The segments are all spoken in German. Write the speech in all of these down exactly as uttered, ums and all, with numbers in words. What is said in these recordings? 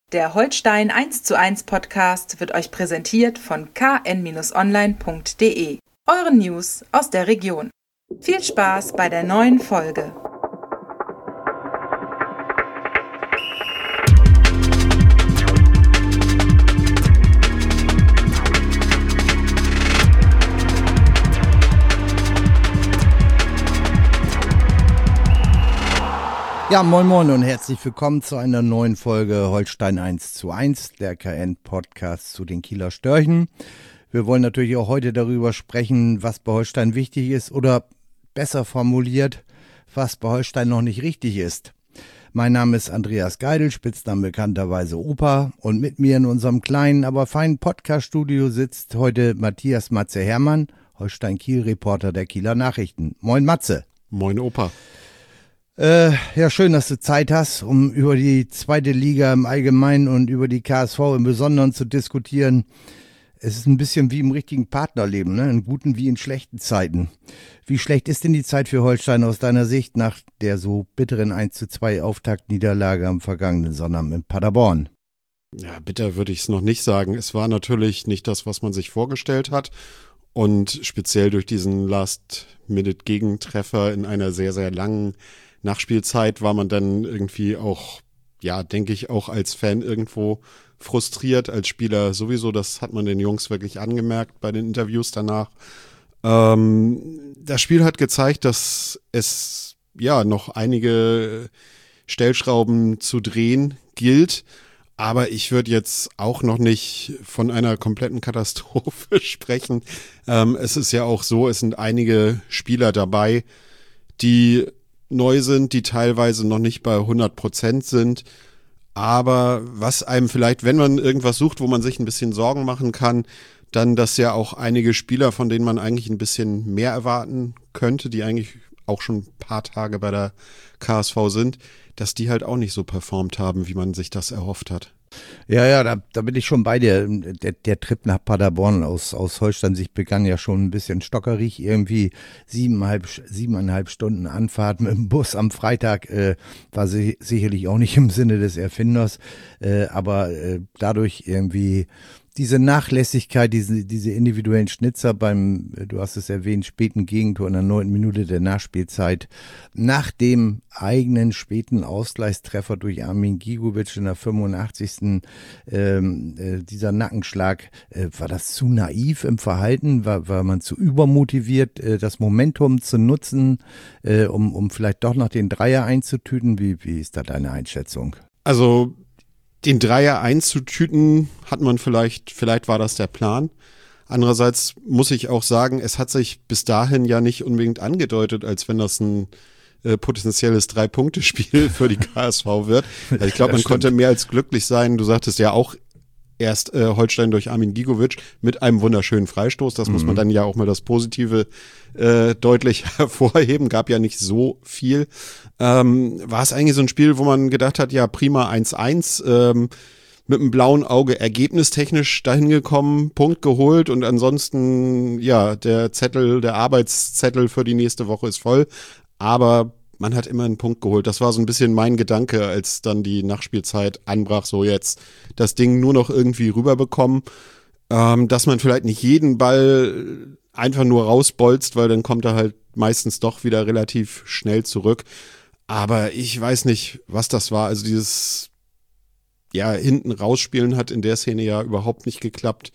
Der Holstein eins zu eins Podcast wird euch präsentiert von k n online punkt d e, euren News aus der Region. Viel Spaß bei der neuen Folge. Ja, moin moin und herzlich willkommen zu einer neuen Folge Holstein eins zu eins, der K N-Podcast zu den Kieler Störchen. Wir wollen natürlich auch heute darüber sprechen, was bei Holstein wichtig ist oder besser formuliert, was bei Holstein noch nicht richtig ist. Mein Name ist Andreas Geidel, Spitzname bekannterweise Opa, und mit mir in unserem kleinen, aber feinen Podcast-Studio sitzt heute Matthias Matze Hermann, Holstein-Kiel-Reporter der Kieler Nachrichten. Moin Matze. Moin Opa. Äh, ja, schön, dass du Zeit hast, um über die zweite Liga im Allgemeinen und über die K S V im Besonderen zu diskutieren. Es ist ein bisschen wie im richtigen Partnerleben, ne? In guten wie in schlechten Zeiten. Wie schlecht ist denn die Zeit für Holstein aus deiner Sicht nach der so bitteren eins zu zwei Auftaktniederlage am vergangenen Sonntag in Paderborn? Ja, bitter würde ich es noch nicht sagen. Es war natürlich nicht das, was man sich vorgestellt hat. Und speziell durch diesen Last-Minute-Gegentreffer in einer sehr, sehr langen Nachspielzeit war man dann irgendwie auch, ja, denke ich, auch als Fan irgendwo frustriert, als Spieler sowieso. Das hat man den Jungs wirklich angemerkt bei den Interviews danach. Ähm, das Spiel hat gezeigt, dass es ja noch einige Stellschrauben zu drehen gilt. Aber ich würde jetzt auch noch nicht von einer kompletten Katastrophe sprechen. Ähm, es ist ja auch so, es sind einige Spieler dabei, die neu sind, die teilweise noch nicht bei hundert Prozent sind. Aber was einem vielleicht, wenn man irgendwas sucht, wo man sich ein bisschen Sorgen machen kann, dann, dass ja auch einige Spieler, von denen man eigentlich ein bisschen mehr erwarten könnte, die eigentlich auch schon ein paar Tage bei der K S V sind, dass die halt auch nicht so performt haben, wie man sich das erhofft hat. Ja, ja, da, da bin ich schon bei dir. Der, der Trip nach Paderborn aus, aus Holstein-Sicht begann ja schon ein bisschen stockerig. Irgendwie siebeneinhalb, siebeneinhalb Stunden Anfahrt mit dem Bus am Freitag äh, war si- sicherlich auch nicht im Sinne des Erfinders. Äh, aber äh, dadurch irgendwie diese Nachlässigkeit, diese, diese individuellen Schnitzer beim, du hast es erwähnt, späten Gegentor in der neunten Minute der Nachspielzeit, nach dem eigenen späten Ausgleichstreffer durch Armin Gigovic in der fünfundachtzigsten Ähm, äh, dieser Nackenschlag, äh, war das zu naiv im Verhalten? War, war man zu übermotiviert, äh, das Momentum zu nutzen, äh, um, um vielleicht doch noch den Dreier einzutüten? Wie, wie ist da deine Einschätzung? Also den Dreier einzutüten hat man vielleicht, vielleicht war das der Plan. Andererseits muss ich auch sagen, es hat sich bis dahin ja nicht unbedingt angedeutet, als wenn das ein äh, potenzielles Drei-Punkte-Spiel für die K S V wird. Also ich glaube, man Ja, konnte mehr als glücklich sein. Du sagtest ja auch erst äh, Holstein durch Armin Gigovic mit einem wunderschönen Freistoß. Das mhm. muss man dann ja auch mal das Positive äh, deutlich hervorheben. Gab ja nicht so viel. Ähm, war es eigentlich so ein Spiel, wo man gedacht hat, ja prima eins eins, ähm, mit einem blauen Auge ergebnistechnisch dahin gekommen, Punkt geholt und ansonsten, ja, der Zettel, der Arbeitszettel für die nächste Woche ist voll. Aber man hat immer einen Punkt geholt. Das war so ein bisschen mein Gedanke, als dann die Nachspielzeit anbrach, so jetzt das Ding nur noch irgendwie rüberbekommen, ähm, dass man vielleicht nicht jeden Ball einfach nur rausbolzt, weil dann kommt er halt meistens doch wieder relativ schnell zurück. Aber ich weiß nicht, was das war. Also dieses, ja, hinten rausspielen hat in der Szene ja überhaupt nicht geklappt.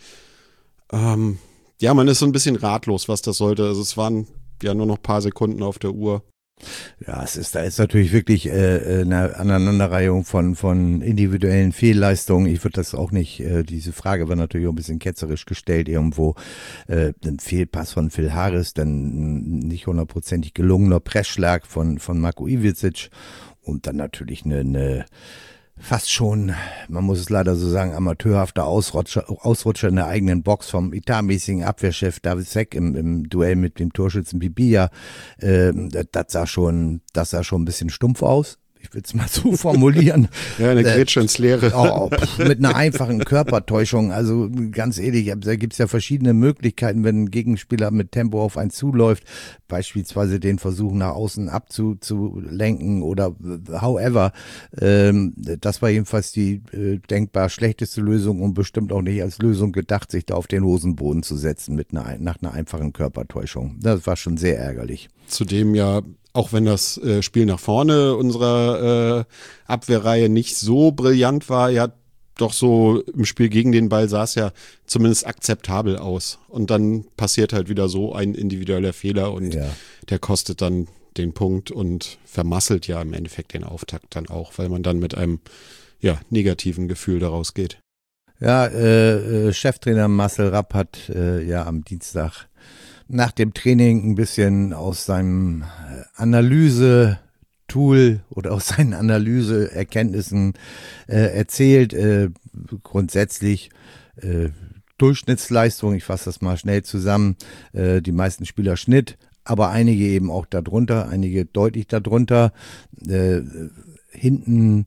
Ähm, ja, man ist so ein bisschen ratlos, was das sollte. Also es waren ja nur noch ein paar Sekunden auf der Uhr. Ja, es ist, da ist natürlich wirklich äh, eine Aneinanderreihung von von individuellen Fehlleistungen. Ich würde das auch nicht, äh, diese Frage war natürlich auch ein bisschen ketzerisch gestellt irgendwo. Äh, ein Fehlpass von Phil Harris, dann ein nicht hundertprozentig gelungener Pressschlag von von Marko Ivičić und dann natürlich eine, eine fast schon, man muss es leider so sagen, amateurhafter Ausrutscher, Ausrutscher in der eigenen Box vom etatmäßigen Abwehrchef David Seck im, im Duell mit dem Torschützen Bibia. Äh, das sah schon, das sah schon ein bisschen stumpf aus. ich will es mal so formulieren. Ja, eine Grätsche ins Leere. Oh, pff, mit einer einfachen Körpertäuschung. Also ganz ehrlich, da gibt es ja verschiedene Möglichkeiten, wenn ein Gegenspieler mit Tempo auf einen zuläuft, beispielsweise den Versuch nach außen abzulenken oder however. Ähm, das war jedenfalls die äh, denkbar schlechteste Lösung und bestimmt auch nicht als Lösung gedacht, sich da auf den Hosenboden zu setzen mit einer, nach einer einfachen Körpertäuschung. Das war schon sehr ärgerlich. Zudem ja, auch wenn das äh, Spiel nach vorne unserer äh, Abwehrreihe nicht so brillant war, ja doch so im Spiel gegen den Ball sah es ja zumindest akzeptabel aus. Und dann passiert halt wieder so ein individueller Fehler und ja. der kostet dann den Punkt und vermasselt ja im Endeffekt den Auftakt dann auch, weil man dann mit einem ja negativen Gefühl daraus geht. Ja, äh, äh, Cheftrainer Marcel Rapp hat äh, ja am Dienstag nach dem Training ein bisschen aus seinem Analyse-Tool oder aus seinen Analyse-Erkenntnissen äh, erzählt. Äh, grundsätzlich äh, Durchschnittsleistung, ich fasse das mal schnell zusammen, äh, die meisten Spieler Schnitt, aber einige eben auch darunter, einige deutlich darunter. Äh, hinten,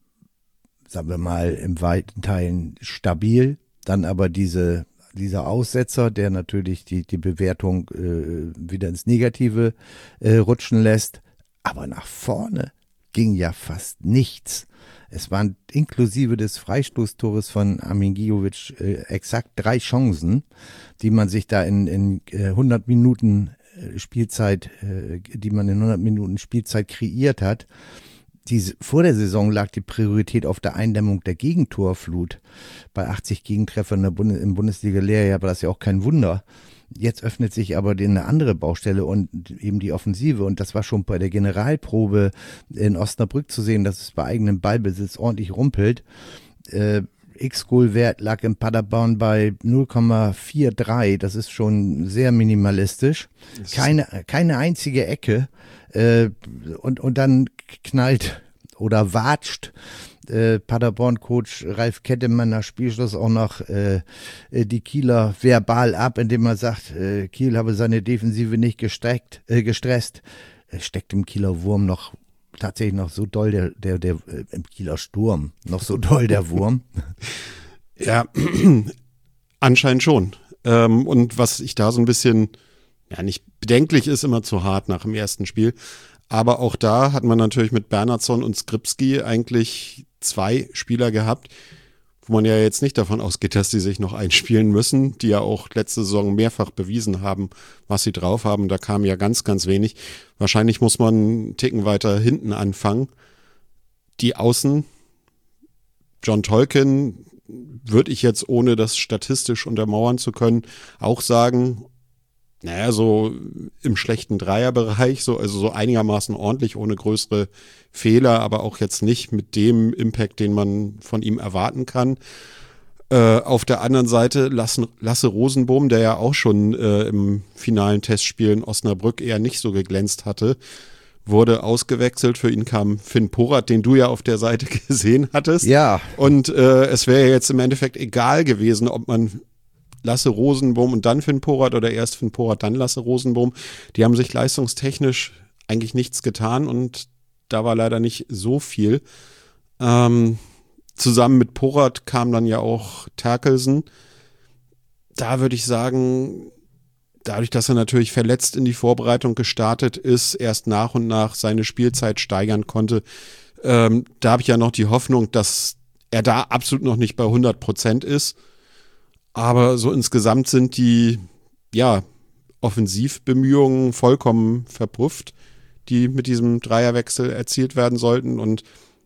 sagen wir mal, im weiten Teilen stabil, dann aber diese dieser Aussetzer, der natürlich die, die Bewertung äh, wieder ins Negative äh, rutschen lässt. Aber nach vorne ging ja fast nichts. Es waren inklusive des Freistoßtores von Armin Gijovic äh, exakt drei Chancen, die man sich da in, in äh, hundert Minuten äh, Spielzeit, äh, die man in hundert Minuten Spielzeit kreiert hat. Diese, vor der Saison lag die Priorität auf der Eindämmung der Gegentorflut. Bei achtzig Gegentreffern in der Bundes- im Bundesliga-Lehrjahr war das ja auch kein Wunder. Jetzt öffnet sich aber eine andere Baustelle und eben die Offensive. Und das war schon bei der Generalprobe in Osnabrück zu sehen, dass es bei eigenem Ballbesitz ordentlich rumpelt. Äh, X-Goal-Wert lag in Paderborn bei null Komma dreiundvierzig. Das ist schon sehr minimalistisch. Keine, keine einzige Ecke. Äh, und, und dann knallt oder watscht äh, Paderborn-Coach Ralf Kettemann nach Spielschluss auch noch äh, die Kieler verbal ab, indem er sagt, äh, Kiel habe seine Defensive nicht gestreckt, äh, gestresst. Er steckt im Kieler Wurm noch tatsächlich noch so doll, der, der, der äh, im Kieler Sturm, noch so doll der Wurm. Ja, anscheinend schon. Ähm, und was ich da so ein bisschen, ja nicht bedenklich ist, immer zu hart nach dem ersten Spiel. Aber auch da hat man natürlich mit Bernhardsson und Skripski eigentlich zwei Spieler gehabt, wo man ja jetzt nicht davon ausgeht, dass sie sich noch einspielen müssen, die ja auch letzte Saison mehrfach bewiesen haben, was sie drauf haben. Da kam ja ganz, ganz wenig. Wahrscheinlich muss man einen Ticken weiter hinten anfangen. Die Außen, John Tolkien, würde ich jetzt, ohne das statistisch untermauern zu können, auch sagen, naja, so im schlechten Dreierbereich, so, also so einigermaßen ordentlich, ohne größere Fehler, aber auch jetzt nicht mit dem Impact, den man von ihm erwarten kann. Äh, auf der anderen Seite Lasse, Lasse Rosenbohm, der ja auch schon äh, im finalen Testspiel in Osnabrück eher nicht so geglänzt hatte, wurde ausgewechselt. Für ihn kam Finn Porat, den du ja auf der Seite gesehen hattest. Ja. Und äh, es wäre jetzt im Endeffekt egal gewesen, ob man Lasse Rosenbohm und dann Finn Porat oder erst Finn Porat, dann Lasse Rosenbohm. Die haben sich leistungstechnisch eigentlich nichts getan und da war leider nicht so viel. Ähm, zusammen mit Porat kam dann ja auch Terkelsen. Da würde ich sagen, dadurch, dass er natürlich verletzt in die Vorbereitung gestartet ist, erst nach und nach seine Spielzeit steigern konnte, ähm, da habe ich ja noch die Hoffnung, dass er da absolut noch nicht bei hundert Prozent ist. Aber so insgesamt sind die, ja, Offensivbemühungen vollkommen verpufft, die mit diesem Dreierwechsel erzielt werden sollten. Und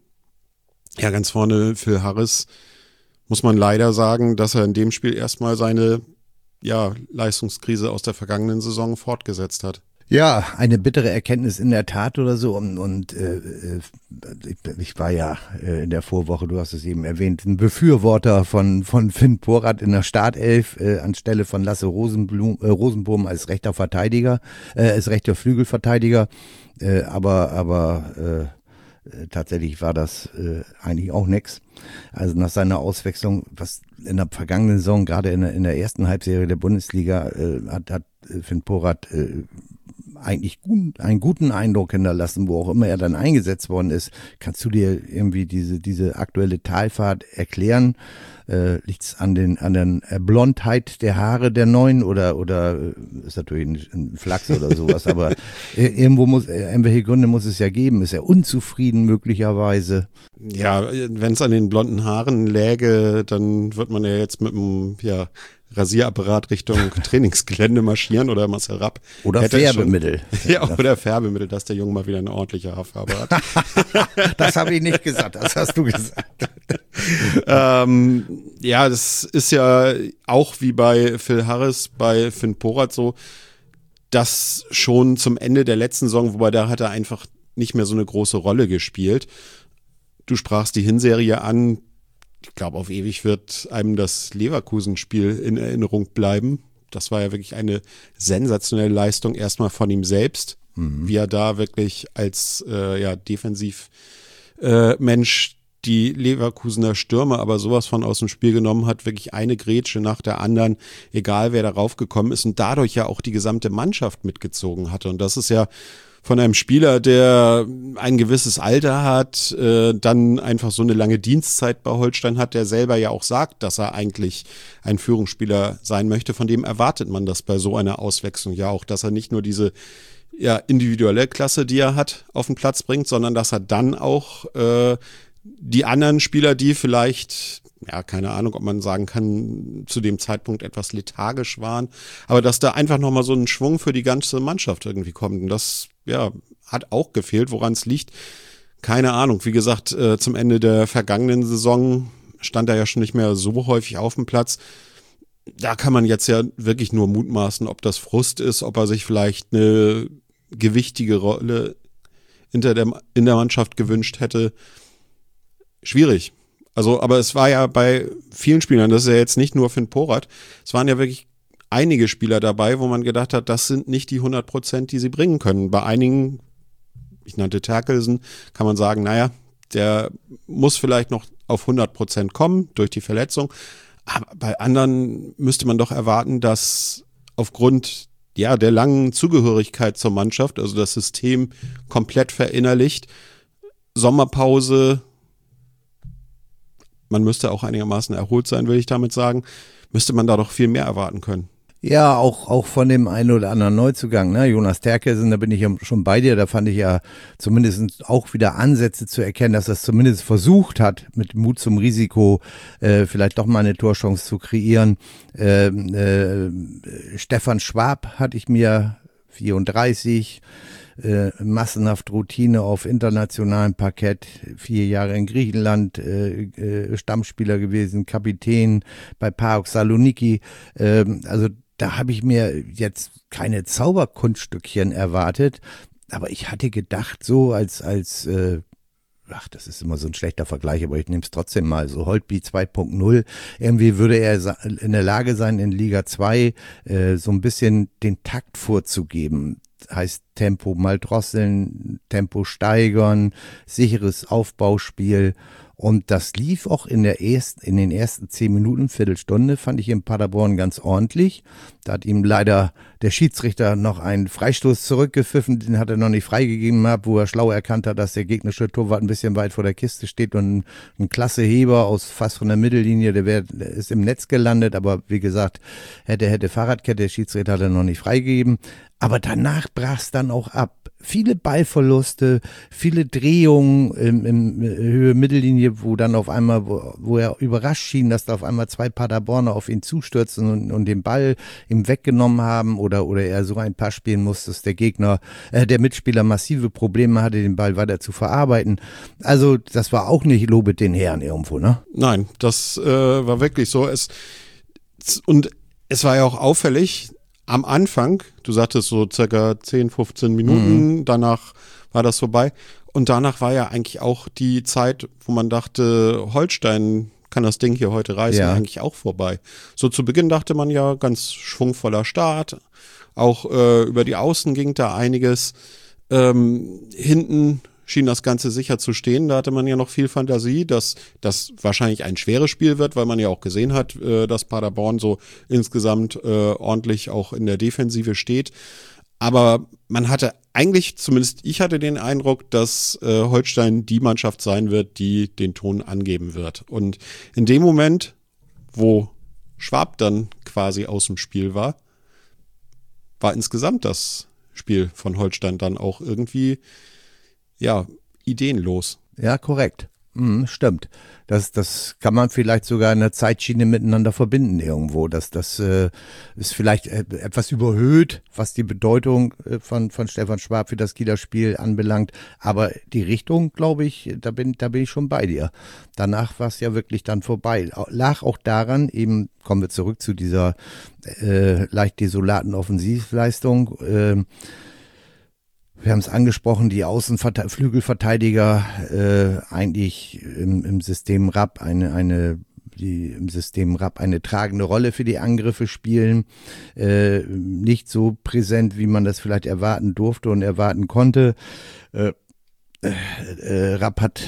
ja, ganz vorne Phil Harris, muss man leider sagen, dass er in dem Spiel erstmal seine, ja, Leistungskrise aus der vergangenen Saison fortgesetzt hat. Ja, eine bittere Erkenntnis in der Tat oder so. Und, und äh, ich, ich war ja äh, in der Vorwoche, du hast es eben erwähnt, ein Befürworter von von Finn Porat in der Startelf äh, anstelle von Lasse Rosenblum, äh, Rosenbohm als rechter Verteidiger, äh, als rechter Flügelverteidiger. Äh, aber aber äh, tatsächlich war das äh, eigentlich auch nix. Also nach seiner Auswechslung, was in der vergangenen Saison, gerade in der, in der ersten Halbserie der Bundesliga, äh, hat, hat Finn Porat äh, eigentlich gut, einen guten Eindruck hinterlassen, wo auch immer er dann eingesetzt worden ist. Kannst du dir irgendwie diese, diese aktuelle Talfahrt erklären? Äh, liegt es an den, an der Blondheit der Haare der Neuen oder, oder ist natürlich ein, ein Flachs oder sowas, aber irgendwo muss, irgendwelche Gründe muss es ja geben. Ist er unzufrieden möglicherweise? Ja, wenn es an den blonden Haaren läge, dann wird man ja jetzt mit einem, ja, Rasierapparat Richtung Trainingsgelände marschieren oder Marcel Rapp. Oder Färbemittel. Schon, ja, oder Färbemittel, dass der Junge mal wieder eine ordentliche Haarfarbe hat. Das habe ich nicht gesagt, das hast du gesagt. ähm, ja, das ist ja auch wie bei Phil Harris, bei Finn Porat so, dass schon zum Ende der letzten Saison, wobei da hat er einfach nicht mehr so eine große Rolle gespielt. Du sprachst die Hinserie an. Ich glaube, auf ewig wird einem das Leverkusen-Spiel in Erinnerung bleiben. Das war ja wirklich eine sensationelle Leistung, erstmal von ihm selbst, mhm. wie er da wirklich als äh, ja, Defensivmensch äh, die Leverkusener Stürmer aber sowas von aus dem Spiel genommen hat, wirklich eine Grätsche nach der anderen, egal wer darauf gekommen ist und dadurch ja auch die gesamte Mannschaft mitgezogen hatte. Und das ist ja von einem Spieler, der ein gewisses Alter hat, äh, dann einfach so eine lange Dienstzeit bei Holstein hat, der selber ja auch sagt, dass er eigentlich ein Führungsspieler sein möchte. Von dem erwartet man das bei so einer Auswechslung ja auch, dass er nicht nur diese ja, individuelle Klasse, die er hat, auf den Platz bringt, sondern dass er dann auch äh, die anderen Spieler, die vielleicht, ja, keine Ahnung, ob man sagen kann, zu dem Zeitpunkt etwas lethargisch waren, aber dass da einfach nochmal so ein Schwung für die ganze Mannschaft irgendwie kommt. Und das, ja, hat auch gefehlt. Woran es liegt, keine Ahnung. Wie gesagt, äh, zum Ende der vergangenen Saison stand er ja schon nicht mehr so häufig auf dem Platz. Da kann man jetzt ja wirklich nur mutmaßen, ob das Frust ist, ob er sich vielleicht eine gewichtige Rolle in der, in der Mannschaft gewünscht hätte. Schwierig. Also, aber es war ja bei vielen Spielern, das ist ja jetzt nicht nur Finn Porat, es waren ja wirklich einige Spieler dabei, wo man gedacht hat, das sind nicht die hundert Prozent, die sie bringen können. Bei einigen, ich nannte Terkelsen, kann man sagen, naja, der muss vielleicht noch auf hundert Prozent kommen durch die Verletzung. Aber bei anderen müsste man doch erwarten, dass aufgrund ja, der langen Zugehörigkeit zur Mannschaft, also das System komplett verinnerlicht, Sommerpause, man müsste auch einigermaßen erholt sein, will ich damit sagen, müsste man da doch viel mehr erwarten können. Ja, auch auch von dem einen oder anderen Neuzugang, ne? Jonas Terkelsen, da bin ich ja schon bei dir, da fand ich ja zumindest auch wieder Ansätze zu erkennen, dass er es zumindest versucht hat, mit Mut zum Risiko äh, vielleicht doch mal eine Torchance zu kreieren. Äh, äh, Stefan Schwab hatte ich mir vierunddreißig, äh, massenhaft Routine auf internationalem Parkett, vier Jahre in Griechenland, äh, äh, Stammspieler gewesen, Kapitän bei PAOK Saloniki, äh, also da habe ich mir jetzt keine Zauberkunststückchen erwartet, aber ich hatte gedacht, so als, als äh, ach, das ist immer so ein schlechter Vergleich, aber ich nehme es trotzdem mal, so Holtby zwei Punkt null, irgendwie würde er in der Lage sein, in Liga zwei äh, so ein bisschen den Takt vorzugeben. Heißt Tempo mal drosseln, Tempo steigern, sicheres Aufbauspiel. Und das lief auch in der ersten, in den ersten zehn Minuten, Viertelstunde, fand ich in Paderborn ganz ordentlich. Da hat ihm leider der Schiedsrichter noch einen Freistoß zurückgepfiffen, den hat er noch nicht freigegeben gehabt, wo er schlau erkannt hat, dass der gegnerische Torwart ein bisschen weit vor der Kiste steht und ein, ein klasse Heber aus fast von der Mittellinie, der, wär, der ist im Netz gelandet, aber wie gesagt, hätte, hätte Fahrradkette, der Schiedsrichter hat er noch nicht freigegeben. Aber danach brach es dann auch ab. Viele Ballverluste, viele Drehungen im, im Höhe Mittellinie, wo dann auf einmal, wo, wo er überrascht schien, dass da auf einmal zwei Paderborner auf ihn zustürzen und, und den Ball ihm weggenommen haben oder, oder er so ein Pass spielen muss, dass der Gegner, äh, der Mitspieler massive Probleme hatte, den Ball weiter zu verarbeiten. Also das war auch nicht Lobet den Herren irgendwo, ne? Nein, das äh, war wirklich so. Es, und es war ja auch auffällig, am Anfang, du sagtest so circa zehn, fünfzehn Minuten, mhm. danach war das vorbei. Und danach war ja eigentlich auch die Zeit, wo man dachte, Holstein kann das Ding hier heute reißen, ja. eigentlich auch vorbei. So zu Beginn dachte man ja, ganz schwungvoller Start. Auch äh, über die Außen ging da einiges. Ähm, hinten schien das Ganze sicher zu stehen. Da hatte man ja noch viel Fantasie, dass das wahrscheinlich ein schweres Spiel wird, weil man ja auch gesehen hat, äh, dass Paderborn so insgesamt äh, ordentlich auch in der Defensive steht. Aber man hatte eigentlich, zumindest ich hatte den Eindruck, dass äh, Holstein die Mannschaft sein wird, die den Ton angeben wird. Und in dem Moment, wo Schwab dann quasi aus dem Spiel war, war insgesamt das Spiel von Holstein dann auch irgendwie, ja, ideenlos. Ja, korrekt. Mhm, stimmt. Das, das kann man vielleicht sogar in der Zeitschiene miteinander verbinden irgendwo. Das, das äh, ist vielleicht äh, etwas überhöht, was die Bedeutung äh, von, von Stefan Schwab für das Kieler Spiel anbelangt. Aber die Richtung, glaube ich, da bin, da bin ich schon bei dir. Danach war es ja wirklich dann vorbei. Lag auch daran, eben kommen wir zurück zu dieser äh, leicht desolaten Offensivleistung. Äh, Wir haben es angesprochen, die Außenflügelverteidiger äh, eigentlich im, im System Rapp eine, eine, die im System Rapp eine tragende Rolle für die Angriffe spielen. Äh, nicht so präsent, wie man das vielleicht erwarten durfte und erwarten konnte. Äh, äh, Rapp hat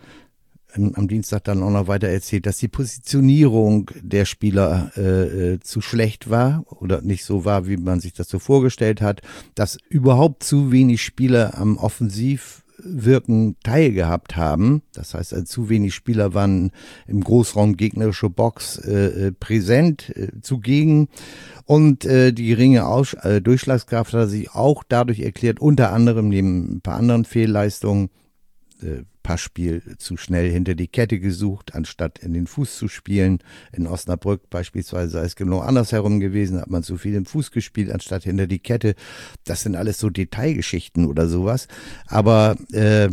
am Dienstag dann auch noch weiter erzählt, dass die Positionierung der Spieler äh, zu schlecht war oder nicht so war, wie man sich das so vorgestellt hat, dass überhaupt zu wenig Spieler am Offensivwirken teilgehabt haben. Das heißt, also zu wenig Spieler waren im Großraum gegnerische Box äh, präsent, äh, zugegen. Und äh, die geringe Aus- äh, Durchschlagskraft hat sich auch dadurch erklärt, unter anderem neben ein paar anderen Fehlleistungen, äh, Passspiel zu schnell hinter die Kette gesucht, anstatt in den Fuß zu spielen. In Osnabrück beispielsweise sei es genau andersherum gewesen, hat man zu viel im Fuß gespielt, anstatt hinter die Kette. Das sind alles so Detailgeschichten oder sowas. Aber äh,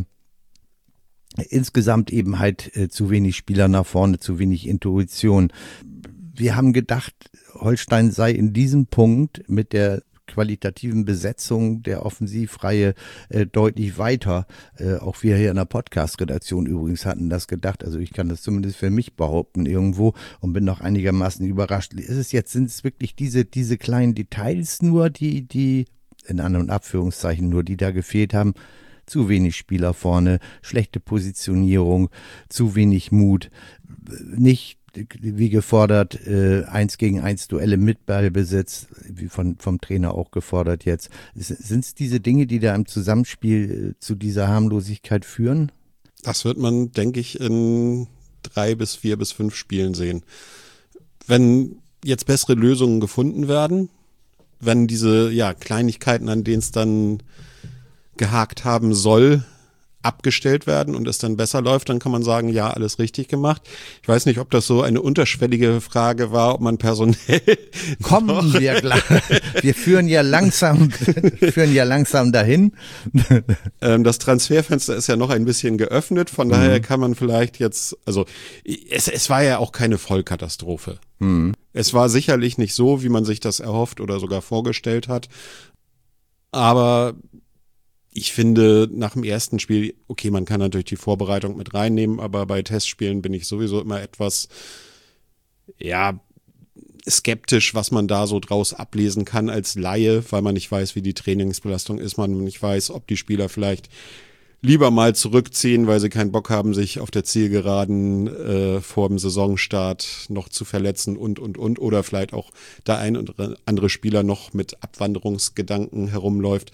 insgesamt eben halt äh, zu wenig Spieler nach vorne, zu wenig Intuition. Wir haben gedacht, Holstein sei in diesem Punkt mit der qualitativen Besetzung der Offensivreihe äh, deutlich weiter. Äh, auch wir hier in der Podcast-Redaktion übrigens hatten das gedacht. Also ich kann das zumindest für mich behaupten irgendwo und bin noch einigermaßen überrascht. Ist es jetzt, sind es wirklich diese, diese kleinen Details nur, die, die, in anderen Abführungszeichen nur, die da gefehlt haben? Zu wenig Spieler vorne, schlechte Positionierung, zu wenig Mut, nicht wie gefordert, äh, eins gegen eins Duelle mit Ballbesitz, wie von, vom Trainer auch gefordert jetzt. Sind es diese Dinge, die da im Zusammenspiel äh, zu dieser Harmlosigkeit führen? Das wird man, denke ich, in drei bis vier bis fünf Spielen sehen. Wenn jetzt bessere Lösungen gefunden werden, wenn diese ja, Kleinigkeiten, an denen es dann gehakt haben soll, abgestellt werden und es dann besser läuft, dann kann man sagen, ja, alles richtig gemacht. Ich weiß nicht, ob das so eine unterschwellige Frage war, ob man personell kommen wir gleich. Wir führen ja langsam, führen ja langsam dahin. Das Transferfenster ist ja noch ein bisschen geöffnet, von mhm. daher kann man vielleicht jetzt, also es, es war ja auch keine Vollkatastrophe. Mhm. Es war sicherlich nicht so, wie man sich das erhofft oder sogar vorgestellt hat, aber ich finde, nach dem ersten Spiel, okay, man kann natürlich die Vorbereitung mit reinnehmen, aber bei Testspielen bin ich sowieso immer etwas, ja, skeptisch, was man da so draus ablesen kann als Laie, weil man nicht weiß, wie die Trainingsbelastung ist, man nicht weiß, ob die Spieler vielleicht lieber mal zurückziehen, weil sie keinen Bock haben, sich auf der Zielgeraden äh, vor dem Saisonstart noch zu verletzen und, und, und, oder vielleicht auch da ein oder andere Spieler noch mit Abwanderungsgedanken herumläuft.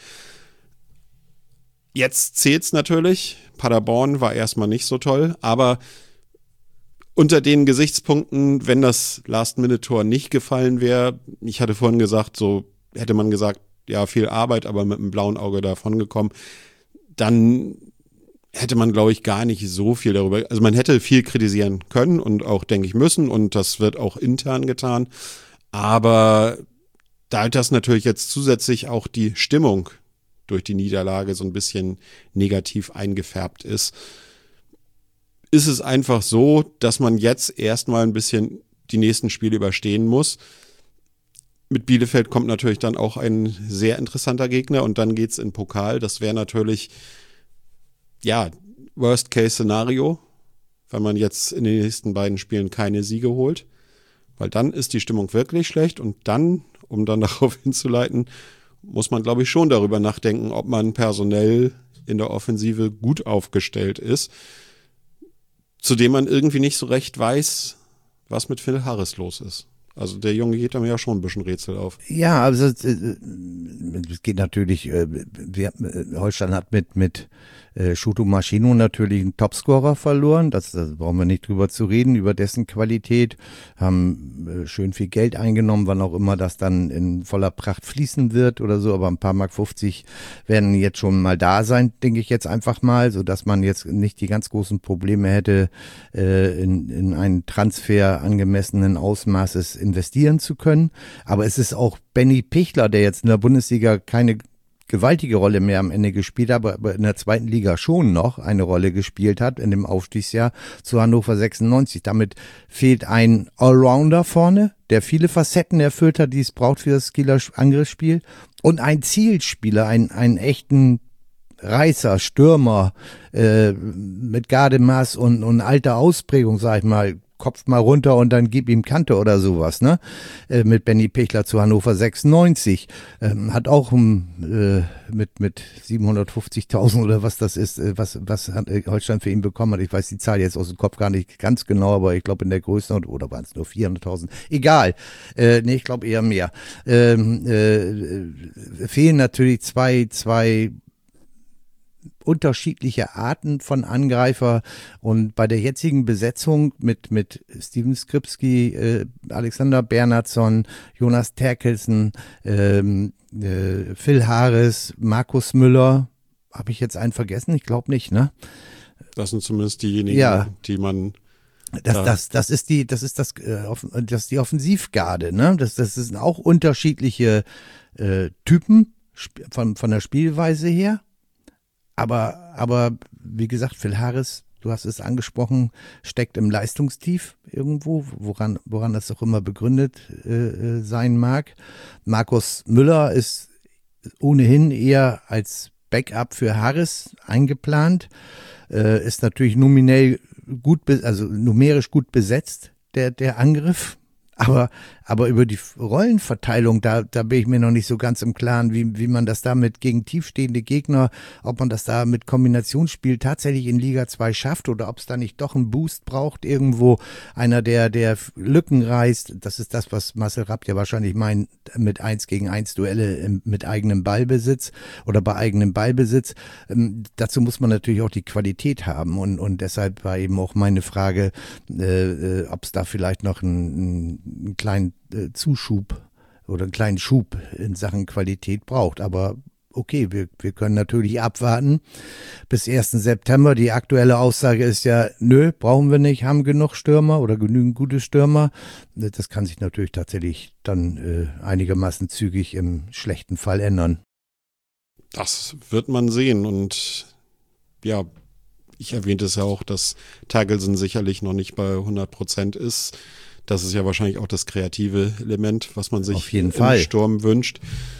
Jetzt zählt's natürlich. Paderborn war erstmal nicht so toll, aber unter den Gesichtspunkten, wenn das Last-Minute-Tor nicht gefallen wäre, ich hatte vorhin gesagt, so hätte man gesagt, ja, viel Arbeit, aber mit einem blauen Auge davon gekommen, dann hätte man, glaube ich, gar nicht so viel darüber, also man hätte viel kritisieren können und auch, denke ich, müssen und das wird auch intern getan, aber da das natürlich jetzt zusätzlich auch die Stimmung durch die Niederlage so ein bisschen negativ eingefärbt ist, ist es einfach so, dass man jetzt erstmal ein bisschen die nächsten Spiele überstehen muss. Mit Bielefeld kommt natürlich dann auch ein sehr interessanter Gegner und dann geht's in Pokal. Das wäre natürlich, ja, Worst-Case-Szenario, wenn man jetzt in den nächsten beiden Spielen keine Siege holt, weil dann ist die Stimmung wirklich schlecht und dann, um dann darauf hinzuleiten, muss man, glaube ich, schon darüber nachdenken, ob man personell in der Offensive gut aufgestellt ist, zudem man irgendwie nicht so recht weiß, was mit Phil Harris los ist. Also der Junge geht mir ja schon ein bisschen Rätsel auf. Ja, also es, es geht natürlich, wir, Holstein hat mit, mit Shuto Maschino natürlich einen Topscorer verloren, das, das brauchen wir nicht drüber zu reden, über dessen Qualität, haben schön viel Geld eingenommen, wann auch immer das dann in voller Pracht fließen wird oder so, aber ein paar Mark fünfzig werden jetzt schon mal da sein, denke ich jetzt einfach mal, so dass man jetzt nicht die ganz großen Probleme hätte, äh, in, in einen Transfer angemessenen Ausmaßes investieren zu können, aber es ist auch Benny Pichler, der jetzt in der Bundesliga keine gewaltige Rolle mehr am Ende gespielt hat, aber in der zweiten Liga schon noch eine Rolle gespielt hat in dem Aufstiegsjahr zu Hannover sechsundneunzig. Damit fehlt ein Allrounder vorne, der viele Facetten erfüllt hat, die es braucht für das Kieler Angriffsspiel, und ein Zielspieler, einen, einen echten Reißer, Stürmer äh, mit Gardemaß und, und alter Ausprägung, sag ich mal, kopft mal runter und dann gib ihm Kante oder sowas, ne? Äh, mit Benny Pichler zu Hannover sechsundneunzig. Ähm, hat auch um, äh, mit, mit siebenhundertfünfzigtausend oder was das ist, äh, was, was Holstein für ihn bekommen hat. Ich weiß die Zahl jetzt aus dem Kopf gar nicht ganz genau, aber ich glaube in der Größenordnung, oder waren es nur vierhunderttausend? Egal. Äh, nee, ich glaube eher mehr. Ähm, äh, fehlen natürlich zwei, zwei unterschiedliche Arten von Angreifer, und bei der jetzigen Besetzung mit mit Steven Skripski, äh, Alexander Bernhardsson, Jonas Terkelsen, ähm, äh, Phil Harris, Markus Müller, habe ich jetzt einen vergessen? Ich glaube nicht, ne? Das sind zumindest diejenigen, ja. die man Das, da das, das ist die, das ist das, äh, das ist die Offensivgarde, ne? Das, das sind auch unterschiedliche äh, Typen von von der Spielweise her. Aber, aber wie gesagt, Phil Harris, du hast es angesprochen, steckt im Leistungstief irgendwo, woran, woran das auch immer begründet äh, sein mag. Markus Müller ist ohnehin eher als Backup für Harris eingeplant, äh, ist natürlich nominell gut, also numerisch gut besetzt, der, der Angriff. Aber, aber über die Rollenverteilung, da, da bin ich mir noch nicht so ganz im Klaren, wie, wie man das damit gegen tiefstehende Gegner, ob man das da mit Kombinationsspiel tatsächlich in Liga zwei schafft oder ob es da nicht doch einen Boost braucht, irgendwo einer, der, der Lücken reißt. Das ist das, was Marcel Rapp ja wahrscheinlich meint, mit eins gegen eins Duelle im, mit eigenem Ballbesitz oder bei eigenem Ballbesitz. Ähm, dazu muss man natürlich auch die Qualität haben, und, und deshalb war eben auch meine Frage, äh, ob es da vielleicht noch ein, ein einen kleinen äh, Zuschub oder einen kleinen Schub in Sachen Qualität braucht. Aber okay, wir, wir können natürlich abwarten bis ersten September. Die aktuelle Aussage ist ja, nö, brauchen wir nicht, haben genug Stürmer oder genügend gute Stürmer. Das kann sich natürlich tatsächlich dann äh, einigermaßen zügig im schlechten Fall ändern. Das wird man sehen, und ja, ich erwähnte es ja auch, dass Terkelsen sicherlich noch nicht bei hundert Prozent ist. Das ist ja wahrscheinlich auch das kreative Element, was man sich Auf jeden im Fall. Sturm wünscht.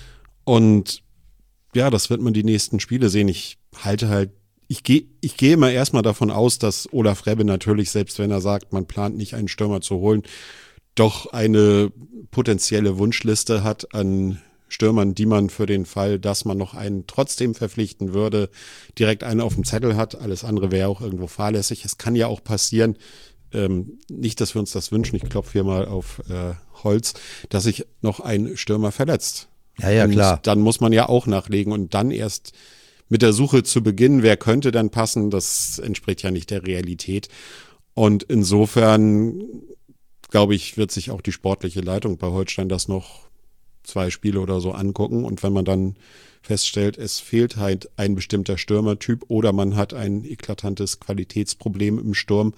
Und ja, das wird man die nächsten Spiele sehen. Ich halte halt, ich gehe ich gehe immer erstmal davon aus, dass Olaf Rebbe natürlich, selbst wenn er sagt, man plant nicht einen Stürmer zu holen, doch eine potenzielle Wunschliste hat an Stürmern, die man für den Fall, dass man noch einen trotzdem verpflichten würde, direkt einen auf dem Zettel hat. Alles andere wäre auch irgendwo fahrlässig. Es kann ja auch passieren, Ähm, nicht, dass wir uns das wünschen, ich klopfe hier mal auf äh, Holz, dass sich noch ein Stürmer verletzt. Ja, ja, und klar. Dann muss man ja auch nachlegen, und dann erst mit der Suche zu beginnen, wer könnte dann passen, das entspricht ja nicht der Realität. Und insofern, glaube ich, wird sich auch die sportliche Leitung bei Holstein das noch zwei Spiele oder so angucken, und wenn man dann feststellt, es fehlt halt ein bestimmter Stürmertyp oder man hat ein eklatantes Qualitätsproblem im Sturm,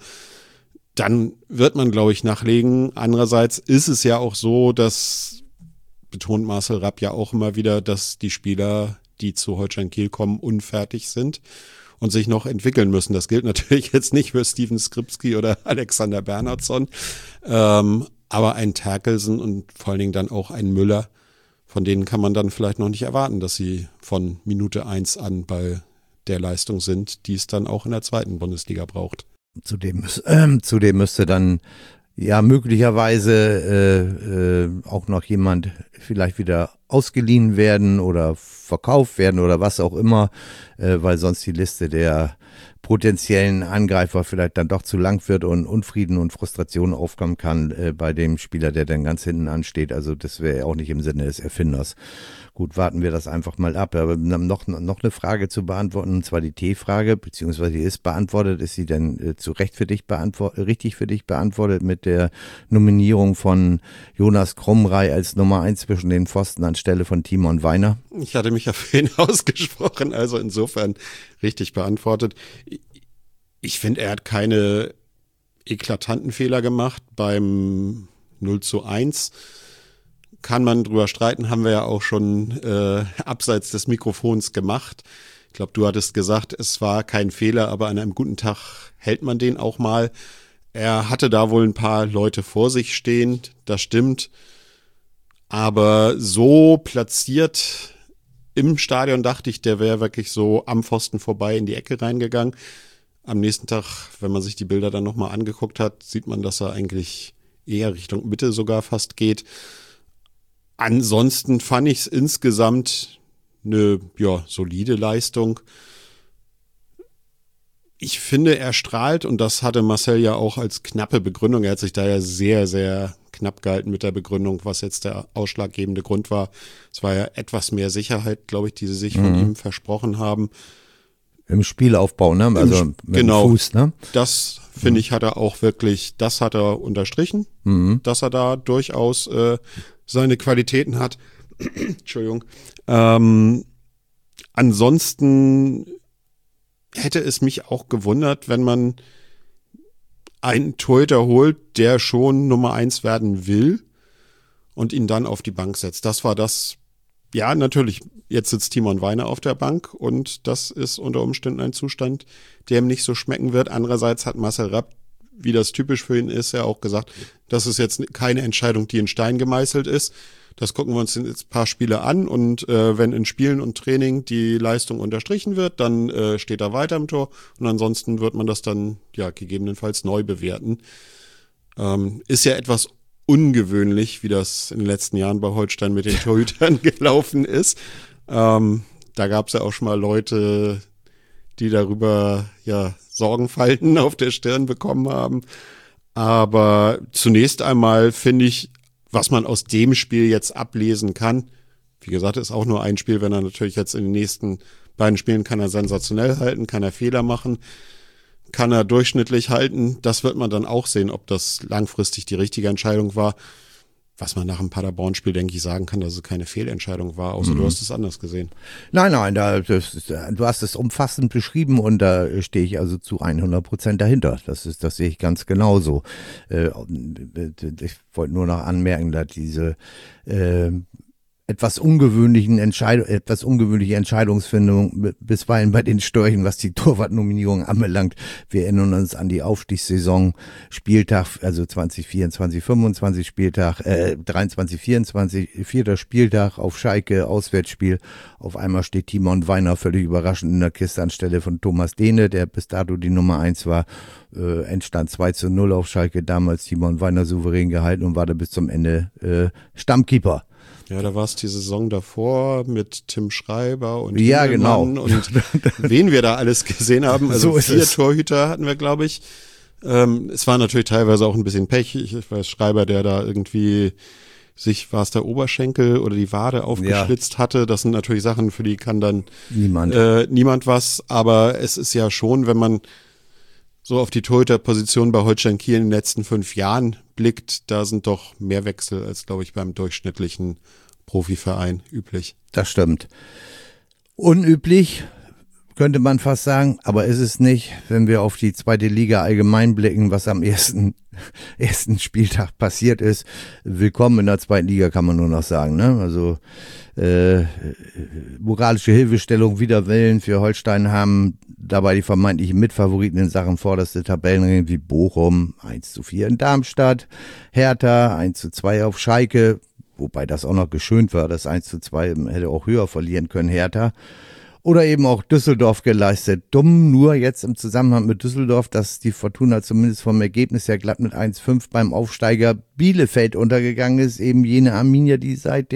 dann wird man, glaube ich, nachlegen. Andererseits ist es ja auch so, dass, betont Marcel Rapp ja auch immer wieder, dass die Spieler, die zu Holstein Kiel kommen, unfertig sind und sich noch entwickeln müssen. Das gilt natürlich jetzt nicht für Steven Skripski oder Alexander Bernhardsson, ähm, aber ein Terkelsen und vor allen Dingen dann auch ein Müller, von denen kann man dann vielleicht noch nicht erwarten, dass sie von Minute eins an bei der Leistung sind, die es dann auch in der zweiten Bundesliga braucht. Zudem, äh, zudem müsste dann ja möglicherweise äh, äh, auch noch jemand vielleicht wieder ausgeliehen werden oder verkauft werden oder was auch immer, äh, weil sonst die Liste der potenziellen Angreifer vielleicht dann doch zu lang wird und Unfrieden und Frustration aufkommen kann äh, bei dem Spieler, der dann ganz hinten ansteht. Also das wäre auch nicht im Sinne des Erfinders. Gut, warten wir das einfach mal ab. Aber noch, noch eine Frage zu beantworten, und zwar die T-Frage, beziehungsweise die ist beantwortet. Ist sie denn äh, zu Recht für dich beantwortet, richtig für dich beantwortet mit der Nominierung von Jonas Krumrei als Nummer eins zwischen den Pfosten anstelle von Timon Weiner? Ich hatte mich ja für ihn ausgesprochen, also insofern richtig beantwortet. Ich finde, er hat keine eklatanten Fehler gemacht beim null zu eins. Kann man drüber streiten, haben wir ja auch schon äh, abseits des Mikrofons gemacht. Ich glaube, du hattest gesagt, es war kein Fehler, aber an einem guten Tag hält man den auch mal. Er hatte da wohl ein paar Leute vor sich stehen, das stimmt. Aber so platziert im Stadion dachte ich, der wäre wirklich so am Pfosten vorbei in die Ecke reingegangen. Am nächsten Tag, wenn man sich die Bilder dann nochmal angeguckt hat, sieht man, dass er eigentlich eher Richtung Mitte sogar fast geht. Ansonsten fand ich es insgesamt eine ja, solide Leistung. Ich finde, er strahlt, und das hatte Marcel ja auch als knappe Begründung. Er hat sich da ja sehr, sehr knapp gehalten mit der Begründung, was jetzt der ausschlaggebende Grund war. Es war ja etwas mehr Sicherheit, glaube ich, die sie sich mhm. von ihm versprochen haben. Im Spielaufbau, ne? Also Im, mit genau, dem Fuß, ne? Das, finde mhm. ich, hat er auch wirklich, das hat er unterstrichen, mhm. dass er da durchaus äh, seine Qualitäten hat. Entschuldigung. Ähm, ansonsten hätte es mich auch gewundert, wenn man einen Torhüter holt, der schon Nummer eins werden will und ihn dann auf die Bank setzt. Das war das, ja, natürlich, jetzt sitzt Timon Weiner auf der Bank und das ist unter Umständen ein Zustand, der ihm nicht so schmecken wird. Andererseits hat Marcel Rapp, wie das typisch für ihn ist, ja auch gesagt, das ist jetzt keine Entscheidung, die in Stein gemeißelt ist. Das gucken wir uns jetzt ein paar Spiele an und äh, wenn in Spielen und Training die Leistung unterstrichen wird, dann äh, steht er weiter im Tor und ansonsten wird man das dann ja gegebenenfalls neu bewerten. Ähm, ist ja etwas ungewöhnlich, wie das in den letzten Jahren bei Holstein mit den Torhütern gelaufen ist. Ähm, da gab es ja auch schon mal Leute, die darüber ja Sorgenfalten auf der Stirn bekommen haben. Aber zunächst einmal finde ich, was man aus dem Spiel jetzt ablesen kann, wie gesagt, ist auch nur ein Spiel, wenn er natürlich jetzt in den nächsten beiden Spielen kann er sensationell halten, kann er Fehler machen, kann er durchschnittlich halten. Das wird man dann auch sehen, ob das langfristig die richtige Entscheidung war. Was man nach dem Paderborn-Spiel, denke ich, sagen kann, dass es keine Fehlentscheidung war, außer mhm. du hast es anders gesehen. Nein, nein, da, das, du hast es umfassend beschrieben und da stehe ich also zu hundert Prozent dahinter. Das ist, das sehe ich ganz genauso. Äh, ich wollte nur noch anmerken, dass diese äh, etwas ungewöhnlichen Entscheidung, etwas ungewöhnliche Entscheidungsfindung bisweilen bei den Störchen, was die Torwartnominierung anbelangt. Wir erinnern uns an die Aufstiegssaison, Spieltag, also zwanzig vierundzwanzig, fünfundzwanzig Spieltag, äh, dreiundzwanzig, vierundzwanzig, vierter Spieltag auf Schalke, Auswärtsspiel. Auf einmal steht Timon Weiner völlig überraschend in der Kiste anstelle von Thomas Dehne, der bis dato die Nummer eins war. Äh, Endstand zwei zu null auf Schalke, damals Timon Weiner souverän gehalten und war da bis zum Ende äh, Stammkeeper. Ja, da war es die Saison davor mit Tim Schreiber und ja, genau. und wen wir da alles gesehen haben. Also so vier es. Torhüter hatten wir, glaube ich. Ähm, es war natürlich teilweise auch ein bisschen Pech. Ich weiß, Schreiber, der da irgendwie sich, war es der Oberschenkel oder die Wade aufgeschlitzt ja. hatte. Das sind natürlich Sachen, für die kann dann niemand, äh, niemand was. Aber es ist ja schon, wenn man so auf die Torhüterposition bei Holstein Kiel in den letzten fünf Jahren blickt, da sind doch mehr Wechsel als, glaube ich, beim durchschnittlichen Profiverein üblich. Das stimmt. Unüblich, könnte man fast sagen, aber ist es nicht, wenn wir auf die zweite Liga allgemein blicken, was am ersten, ersten Spieltag passiert ist. Willkommen in der zweiten Liga, kann man nur noch sagen, ne? Also äh, moralische Hilfestellung wider Willen für Holstein haben dabei die vermeintlichen Mitfavoriten in Sachen vorderste Tabellenring wie Bochum eins zu vier in Darmstadt, Hertha eins zu zwei auf Schalke, wobei das auch noch geschönt war, das eins zu zwei hätte auch höher verlieren können, Hertha. Oder eben auch Düsseldorf geleistet. Dumm nur jetzt im Zusammenhang mit Düsseldorf, dass die Fortuna zumindest vom Ergebnis her glatt mit eins zu fünf beim Aufsteiger Bielefeld untergegangen ist. Eben jene Arminia, die seit dem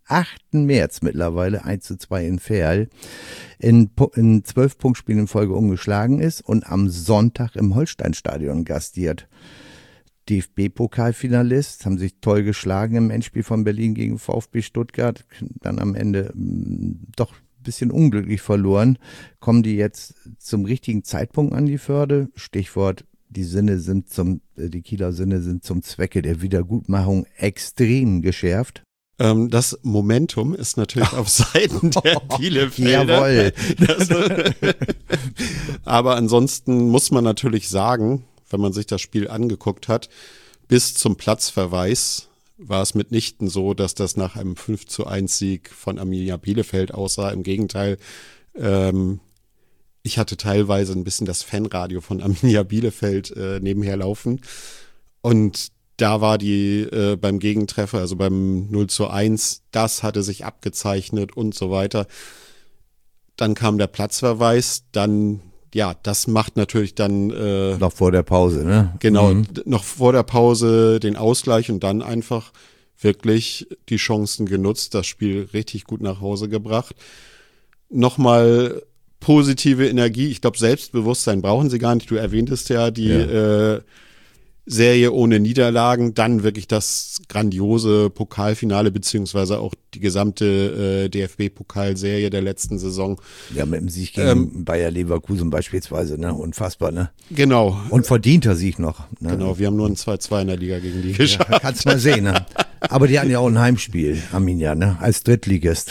achten März mittlerweile eins zu zwei in Verl in, in zwölf Punktspielen in Folge ungeschlagen ist und am Sonntag im Holsteinstadion gastiert. D F B-Pokalfinalist, haben sich toll geschlagen im Endspiel von Berlin gegen VfB Stuttgart, dann am Ende mh, doch ein bisschen unglücklich verloren. Kommen die jetzt zum richtigen Zeitpunkt an die Förde? Stichwort, die Sinne sind zum, die Kieler Sinne sind zum Zwecke der Wiedergutmachung extrem geschärft. Ähm, das Momentum ist natürlich auf Seiten der Bielefelder. Jawohl. Das, aber ansonsten muss man natürlich sagen, wenn man sich das Spiel angeguckt hat, bis zum Platzverweis war es mitnichten so, dass das nach einem fünf zu eins Sieg von Arminia Bielefeld aussah. Im Gegenteil, ähm, ich hatte teilweise ein bisschen das Fanradio von Arminia Bielefeld äh, nebenher laufen. Und da war die äh, beim Gegentreffer, also beim null zu eins, das hatte sich abgezeichnet und so weiter. Dann kam der Platzverweis, dann ja, das macht natürlich dann äh, noch vor der Pause, ne? Genau, mhm. noch vor der Pause den Ausgleich und dann einfach wirklich die Chancen genutzt, das Spiel richtig gut nach Hause gebracht. Nochmal positive Energie, ich glaube Selbstbewusstsein brauchen sie gar nicht. Du erwähntest ja die ja. Äh, Serie ohne Niederlagen, dann wirklich das grandiose Pokalfinale beziehungsweise auch die gesamte äh, D F B-Pokalserie der letzten Saison. Ja, mit dem Sieg gegen ähm, Bayer Leverkusen beispielsweise, ne? Unfassbar, ne? Genau. Und verdienter Sieg noch. Ne? Genau, wir haben nur ein zwei zwei in der Liga gegen die geschafft. Ja, kannst mal sehen, ne? Aber die hatten ja auch ein Heimspiel, Arminia, ne? Als Drittligist.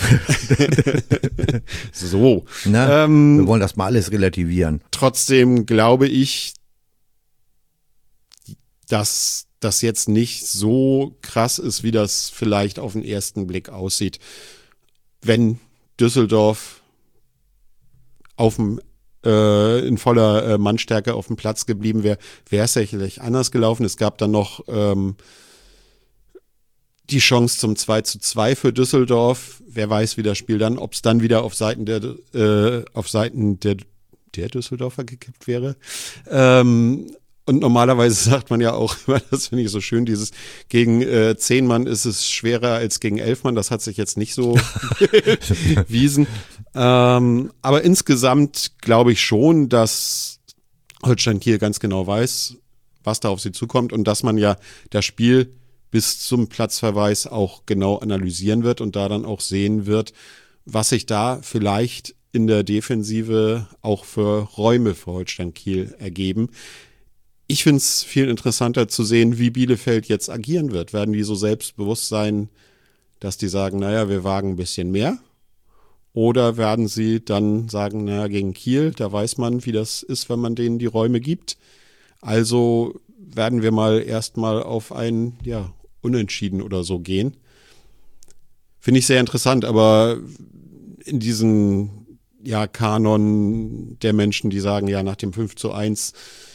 So. Ne? Ähm, wir wollen das mal alles relativieren. Trotzdem glaube ich, dass das jetzt nicht so krass ist, wie das vielleicht auf den ersten Blick aussieht. Wenn Düsseldorf auf dem, äh, in voller äh, Mannstärke auf dem Platz geblieben wäre, wäre es sicherlich anders gelaufen. Es gab dann noch ähm, die Chance zum zwei zu zwei für Düsseldorf. Wer weiß, wie das Spiel dann, ob es dann wieder auf Seiten der, äh, auf Seiten der, der Düsseldorfer gekippt wäre. Ähm, Und normalerweise sagt man ja auch, das finde ich so schön, dieses gegen äh, zehn Mann ist es schwerer als gegen elf Mann. Das hat sich jetzt nicht so bewiesen. Ähm, aber insgesamt glaube ich schon, dass Holstein Kiel ganz genau weiß, was da auf sie zukommt und dass man ja das Spiel bis zum Platzverweis auch genau analysieren wird und da dann auch sehen wird, was sich da vielleicht in der Defensive auch für Räume für Holstein Kiel ergeben. Ich finde es viel interessanter zu sehen, wie Bielefeld jetzt agieren wird. Werden die so selbstbewusst sein, dass die sagen, naja, wir wagen ein bisschen mehr? Oder werden sie dann sagen, naja, gegen Kiel, da weiß man, wie das ist, wenn man denen die Räume gibt. Also werden wir mal erstmal auf ein, ja, Unentschieden oder so gehen. Finde ich sehr interessant, aber in diesen, ja, Kanon der Menschen, die sagen, ja, nach dem fünf zu eins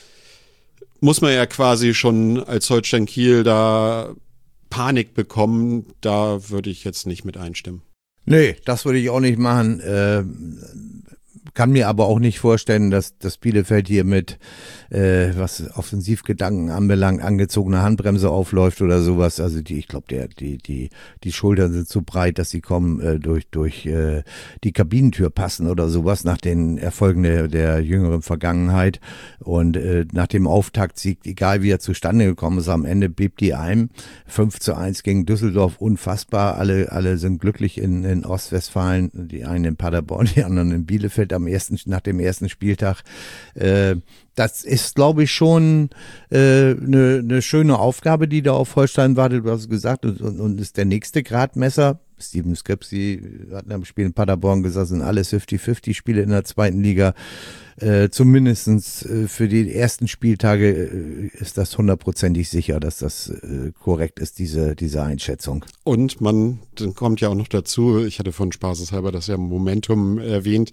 muss man ja quasi schon als Holstein Kiel da Panik bekommen. Da würde ich jetzt nicht mit einstimmen. Nee, das würde ich auch nicht machen. Äh, kann mir aber auch nicht vorstellen, dass das Bielefeld hier mit, äh, was Offensivgedanken anbelangt, angezogene Handbremse aufläuft oder sowas. Also die, ich glaube, der, die, die, die Schultern sind so breit, dass sie kommen äh, durch, durch äh, die Kabinentür passen oder sowas nach den Erfolgen der, der jüngeren Vergangenheit. Und äh, nach dem Auftaktsieg, egal wie er zustande gekommen ist, am Ende bebt die ein. fünf zu eins gegen Düsseldorf, unfassbar. Alle, alle sind glücklich in, in Ostwestfalen. Die einen in Paderborn, die anderen in Bielefeld am ersten, nach dem ersten Spieltag. Äh, das ist, glaube ich, schon eine äh, ne, ne schöne Aufgabe, die da auf Holstein wartet, du hast gesagt, und, und, und ist der nächste Gradmesser. Steven Skripsi hat am Spiel in Paderborn gesagt, sind alles fünfzig fünfzig Spiele in der zweiten Liga. Äh, zumindest äh, für die ersten Spieltage äh, ist das hundertprozentig sicher, dass das äh, korrekt ist, diese, diese Einschätzung. Und man, dann kommt ja auch noch dazu, ich hatte von spaßeshalber das ja Momentum erwähnt.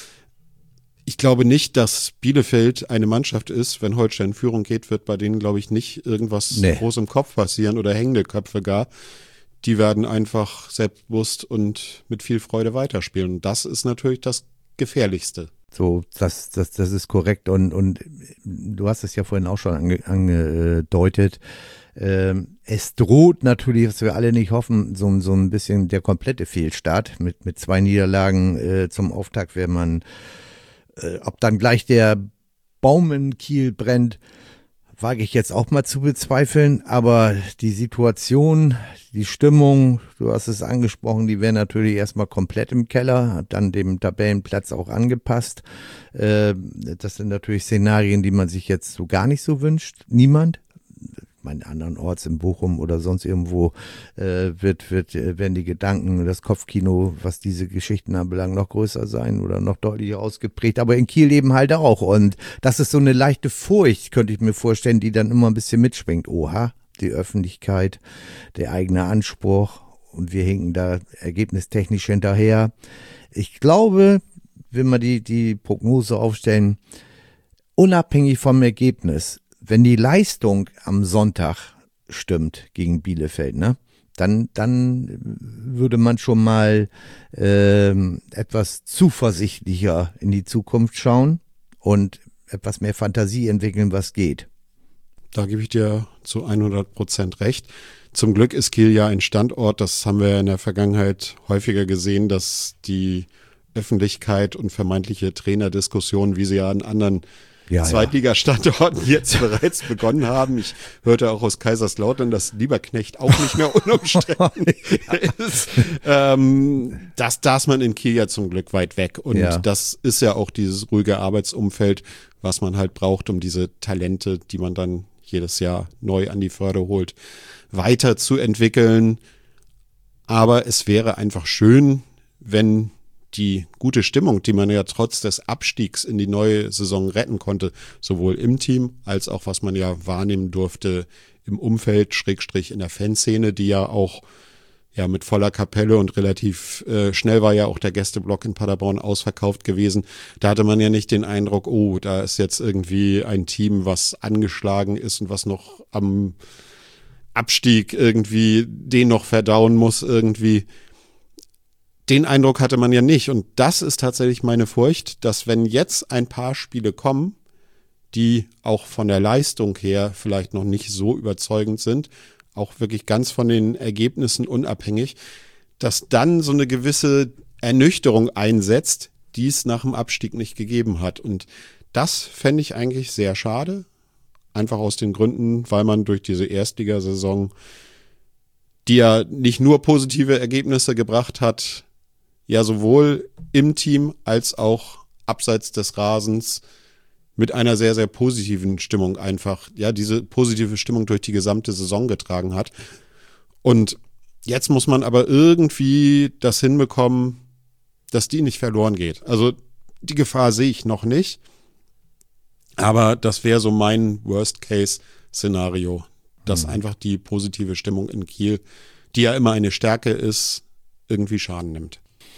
Ich glaube nicht, dass Bielefeld eine Mannschaft ist, wenn Holstein in Führung geht, wird bei denen, glaube ich, nicht irgendwas nee. groß im Kopf passieren oder hängende Köpfe gar. Die werden einfach selbstbewusst und mit viel Freude weiterspielen. Und das ist natürlich das Gefährlichste. So, das, das, das ist korrekt. Und, und du hast es ja vorhin auch schon ange, angedeutet. Ähm, es droht natürlich, was wir alle nicht hoffen, so, so ein bisschen der komplette Fehlstart mit, mit zwei Niederlagen äh, zum Auftakt, wenn man, äh, ob dann gleich der Baum in Kiel brennt, wage ich jetzt auch mal zu bezweifeln, aber die Situation, die Stimmung, du hast es angesprochen, die wäre natürlich erstmal komplett im Keller, hat dann dem Tabellenplatz auch angepasst. Äh, das sind natürlich Szenarien, die man sich jetzt so gar nicht so wünscht. Niemand. Mein andernorts in Bochum oder sonst irgendwo äh, wird, wird, werden die Gedanken, das Kopfkino, was diese Geschichten anbelangt, noch größer sein oder noch deutlicher ausgeprägt. Aber in Kiel eben halt auch. Und das ist so eine leichte Furcht, könnte ich mir vorstellen, die dann immer ein bisschen mitschwingt. Oha, die Öffentlichkeit, der eigene Anspruch und wir hinken da ergebnistechnisch hinterher. Ich glaube, wenn wir die, die Prognose aufstellen, unabhängig vom Ergebnis, wenn die Leistung am Sonntag stimmt gegen Bielefeld, ne, dann, dann würde man schon mal ähm, etwas zuversichtlicher in die Zukunft schauen und etwas mehr Fantasie entwickeln, was geht. Da gebe ich dir zu hundert Prozent recht. Zum Glück ist Kiel ja ein Standort, das haben wir in der Vergangenheit häufiger gesehen, dass die Öffentlichkeit und vermeintliche Trainerdiskussionen, wie sie ja an anderen Ja, Zweitligastandorten ja. jetzt bereits begonnen haben. Ich hörte auch aus Kaiserslautern, dass Lieberknecht auch nicht mehr unumstritten ist. Ähm, das, da ist man in Kiel ja zum Glück weit weg. Und ja. das ist ja auch dieses ruhige Arbeitsumfeld, was man halt braucht, um diese Talente, die man dann jedes Jahr neu an die Förde holt, weiterzuentwickeln. Aber es wäre einfach schön, wenn die gute Stimmung, die man ja trotz des Abstiegs in die neue Saison retten konnte, sowohl im Team als auch, was man ja wahrnehmen durfte, im Umfeld, Schrägstrich in der Fanszene, die ja auch ja mit voller Kapelle und relativ äh, schnell war ja auch der Gästeblock in Paderborn ausverkauft gewesen. Da hatte man ja nicht den Eindruck, oh, da ist jetzt irgendwie ein Team, was angeschlagen ist und was noch am Abstieg irgendwie den noch verdauen muss irgendwie. Den Eindruck hatte man ja nicht. Und das ist tatsächlich meine Furcht, dass wenn jetzt ein paar Spiele kommen, die auch von der Leistung her vielleicht noch nicht so überzeugend sind, auch wirklich ganz von den Ergebnissen unabhängig, dass dann so eine gewisse Ernüchterung einsetzt, die es nach dem Abstieg nicht gegeben hat. Und das fände ich eigentlich sehr schade. Einfach aus den Gründen, weil man durch diese Erstligasaison, die ja nicht nur positive Ergebnisse gebracht hat, ja sowohl im Team als auch abseits des Rasens mit einer sehr, sehr positiven Stimmung einfach, ja, diese positive Stimmung durch die gesamte Saison getragen hat. Und jetzt muss man aber irgendwie das hinbekommen, dass die nicht verloren geht. Also die Gefahr sehe ich noch nicht, aber das wäre so mein Worst-Case-Szenario, dass mhm. einfach die positive Stimmung in Kiel, die ja immer eine Stärke ist, irgendwie Schaden nimmt.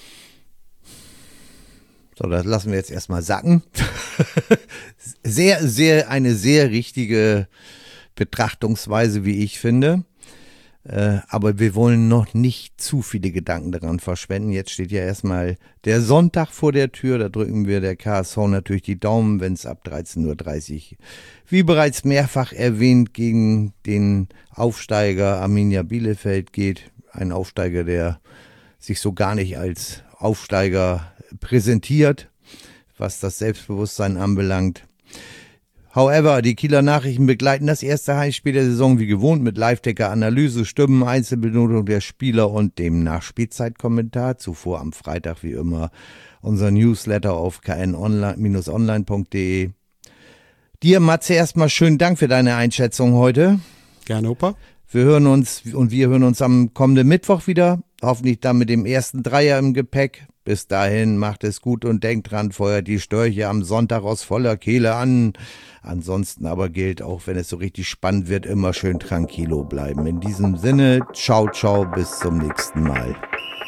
So, das lassen wir jetzt erstmal sacken. Sehr, sehr, eine sehr richtige Betrachtungsweise, wie ich finde. Äh, aber wir wollen noch nicht zu viele Gedanken daran verschwenden. Jetzt steht ja erstmal der Sonntag vor der Tür. Da drücken wir der K S V natürlich die Daumen, wenn es ab dreizehn Uhr dreißig, wie bereits mehrfach erwähnt, gegen den Aufsteiger Arminia Bielefeld geht. Ein Aufsteiger, der sich so gar nicht als Aufsteiger präsentiert, was das Selbstbewusstsein anbelangt. However, die Kieler Nachrichten begleiten das erste Heimspiel der Saison wie gewohnt mit Live-Ticker-Analyse, Stimmen, Einzelbenotung der Spieler und dem Nachspielzeitkommentar. Zuvor am Freitag wie immer unser Newsletter auf k n online punkt d e. Dir, Matze, erstmal schönen Dank für deine Einschätzung heute. Gerne, Opa. Wir hören uns und wir hören uns am kommenden Mittwoch wieder. Hoffentlich dann mit dem ersten Dreier im Gepäck. Bis dahin macht es gut und denkt dran, feuert die Störche am Sonntag aus voller Kehle an. Ansonsten aber gilt, auch wenn es so richtig spannend wird, immer schön tranquilo bleiben. In diesem Sinne, ciao, ciao, bis zum nächsten Mal.